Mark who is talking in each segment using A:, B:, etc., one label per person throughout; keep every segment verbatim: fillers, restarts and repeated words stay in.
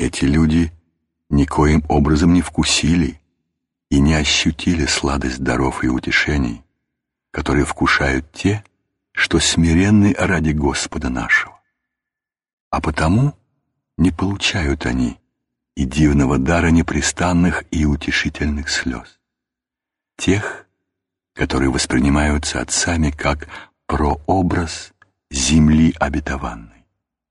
A: Эти люди никоим образом не вкусили и не ощутили сладость даров и утешений, которые вкушают те, что смиренны ради Господа нашего. А потому не получают они и дивного дара непрестанных и утешительных слез, тех, которые воспринимаются отцами как прообраз земли обетованной.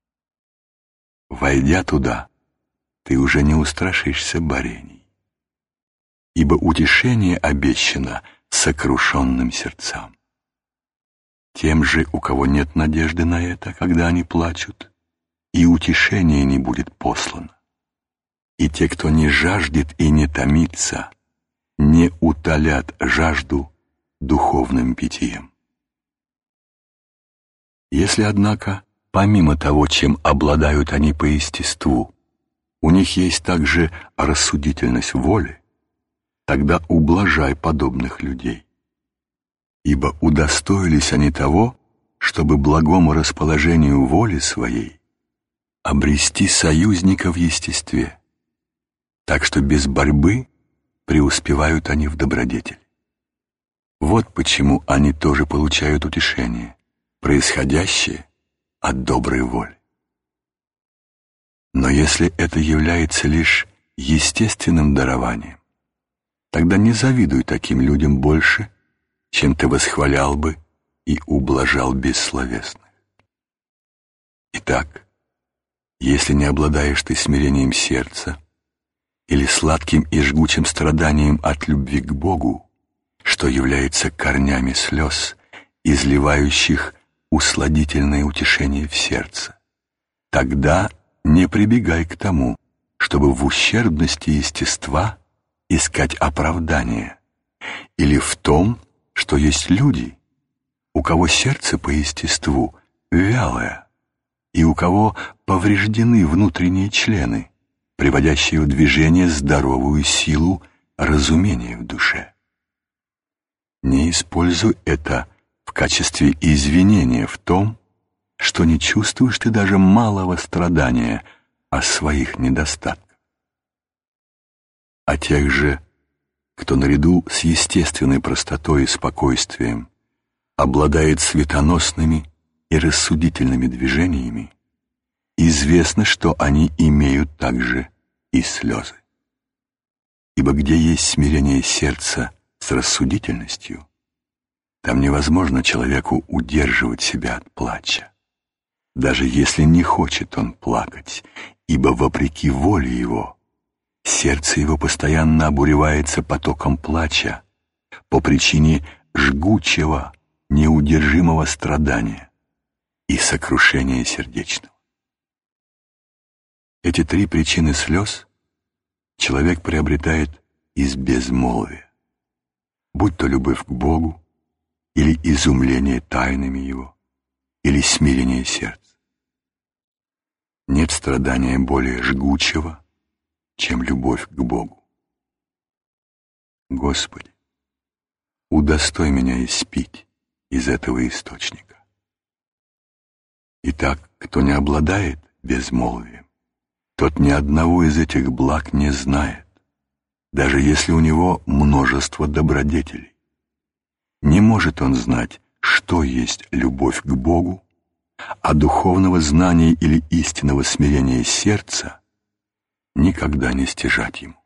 A: Войдя туда, ты уже не устрашишься борений, ибо утешение обещано сокрушенным сердцам. Тем же, у кого нет надежды на это, когда они плачут, и утешение не будет послано. И те, кто не жаждет и не томится, не утолят жажду духовным питьем. Если, однако, помимо того, чем обладают они по естеству, у них есть также рассудительность воли, тогда ублажай подобных людей. Ибо удостоились они того, чтобы благому расположению воли своей обрести союзника в естестве, так что без борьбы преуспевают они в добродетели. Вот почему они тоже получают утешение, происходящее от доброй воли. Но если это является лишь естественным дарованием, тогда не завидуй таким людям больше, чем ты восхвалял бы и ублажал бессловесных. Итак, если не обладаешь ты смирением сердца или сладким и жгучим страданием от любви к Богу, что является корнями слез, изливающих усладительное утешение в сердце, тогда не прибегай к тому, чтобы в ущербности естества искать оправдание, или в том, что есть люди, у кого сердце по естеству вялое, и у кого повреждены внутренние члены, приводящие в движение здоровую силу разумения в душе. Не используй это в качестве извинения в том, что не чувствуешь ты даже малого страдания о своих недостатках. А тех же, кто наряду с естественной простотой и спокойствием обладает светоносными и рассудительными движениями, известно, что они имеют также и слезы. Ибо где есть смирение сердца с рассудительностью, там невозможно человеку удерживать себя от плача, даже если не хочет он плакать, ибо вопреки воле его сердце его постоянно обуревается потоком плача по причине жгучего, неудержимого страдания и сокрушения сердечного. Эти три причины слез человек приобретает из безмолвия, будь то любовь к Богу, или изумление тайнами Его, или смирение сердца. Нет страдания более жгучего, чем любовь к Богу. Господи, удостой меня испить из этого источника. Итак, кто не обладает безмолвием, тот ни одного из этих благ не знает, даже если у него множество добродетелей. Не может он знать, что есть любовь к Богу, а духовного знания или истинного смирения сердца никогда не стяжать ему.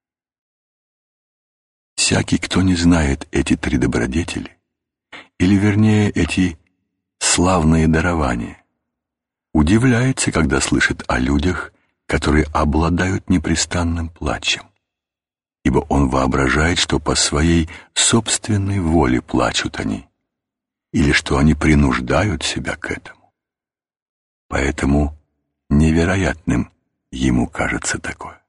A: Всякий, кто не знает эти три добродетели, или вернее эти славные дарования, удивляется, когда слышит о людях, которые обладают непрестанным плачем, ибо он воображает, что по своей собственной воле плачут они, или что они принуждают себя к этому. Поэтому невероятным ему кажется такое.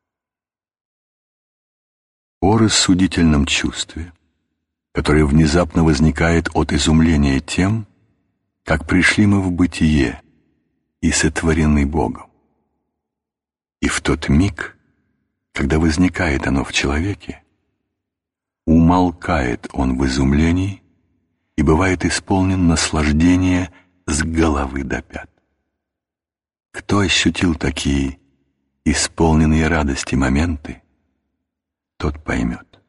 A: О рассудительном чувстве, которое внезапно возникает от изумления тем, как пришли мы в бытие и сотворены Богом. И в тот миг, когда возникает оно в человеке, умолкает он в изумлении и бывает исполнен наслаждения с головы до пят. Кто ощутил такие исполненные радости моменты, тот поймет.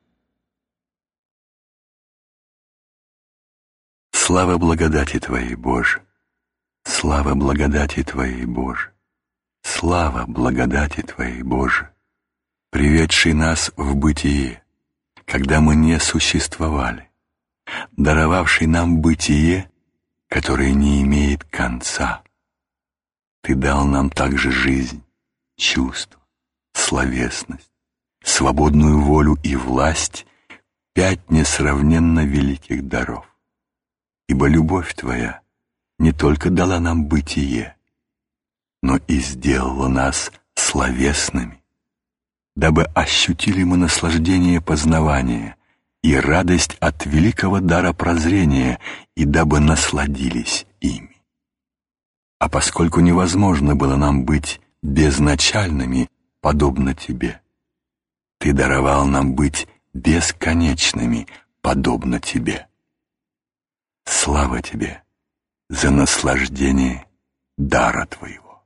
A: Слава благодати Твоей, Боже! Слава благодати Твоей, Боже! Слава благодати Твоей, Боже! Приведший нас в бытие, когда мы не существовали, даровавший нам бытие, которое не имеет конца. Ты дал нам также жизнь, чувство, словесность, свободную волю и власть, пять несравненно великих даров. Ибо любовь Твоя не только дала нам бытие, но и сделала нас словесными, дабы ощутили мы наслаждение познавания и радость от великого дара прозрения, и дабы насладились ими. А поскольку невозможно было нам быть безначальными, подобно Тебе, Ты даровал нам быть бесконечными, подобно Тебе. Слава Тебе за наслаждение дара Твоего.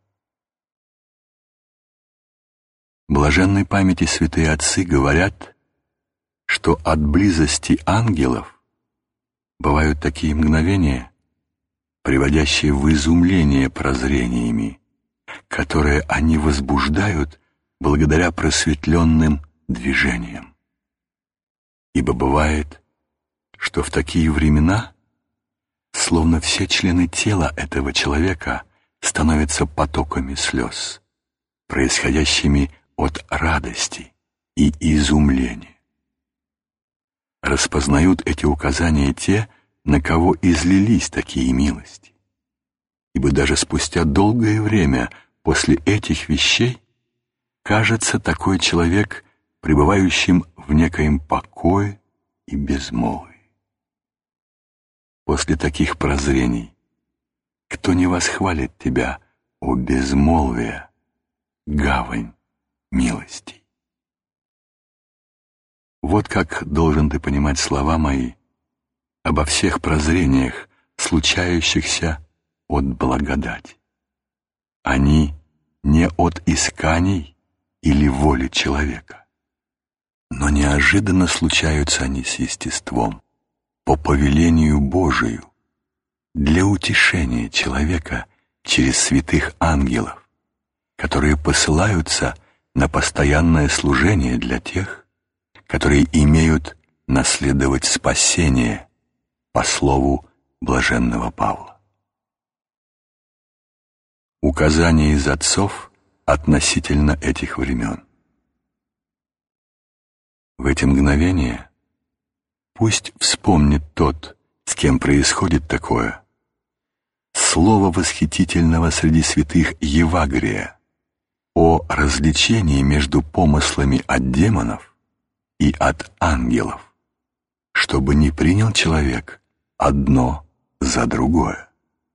A: Блаженной памяти святые отцы говорят, что от близости ангелов бывают такие мгновения, приводящие в изумление прозрениями, которые они возбуждают благодаря просветленным движениям. Ибо бывает, что в такие времена словно все члены тела этого человека становятся потоками слез, происходящими от радости и изумления. Распознают эти указания те, на кого излились такие милости. Ибо даже спустя долгое время после этих вещей кажется такой человек пребывающим в некоем покое и безмолвии. После таких прозрений кто не восхвалит Тебя, о безмолвие, гавань милостей? Вот как должен ты понимать слова мои обо всех прозрениях, случающихся от благодати. Они не от исканий или воли человека, но неожиданно случаются они с естеством, по повелению Божию, для утешения человека через святых ангелов, которые посылаются на постоянное служение для тех, которые имеют наследовать спасение по слову блаженного Павла. Указания из отцов относительно этих времен. В эти мгновения пусть вспомнит тот, с кем происходит такое, слово восхитительного среди святых Евагрия о различении между помыслами от демонов и от ангелов, чтобы не принял человек одно за другое.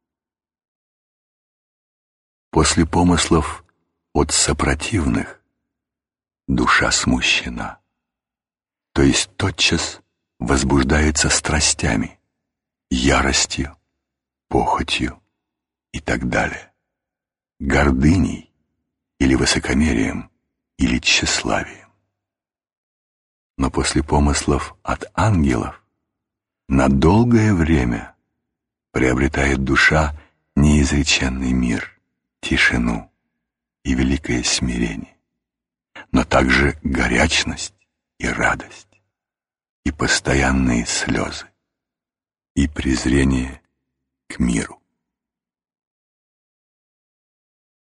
A: После помыслов от сопротивных душа смущена, то есть тотчас возбуждается страстями, яростью, похотью и так далее, гордыней или высокомерием или тщеславием. Но после помыслов от ангелов на долгое время приобретает душа неизреченный мир, тишину и великое смирение, но также горячность и радость, и постоянные слезы, и презрение к миру.